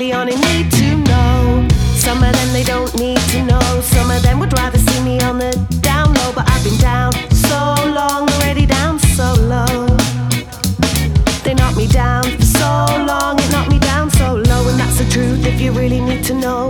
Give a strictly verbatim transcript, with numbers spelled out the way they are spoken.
They only need to know. Some of them they don't need to know. Some of them would rather see me on the down low. But I've been down so long, already down so low. They knocked me down for so long, it knocked me down so low. And that's the truth if you really need to know.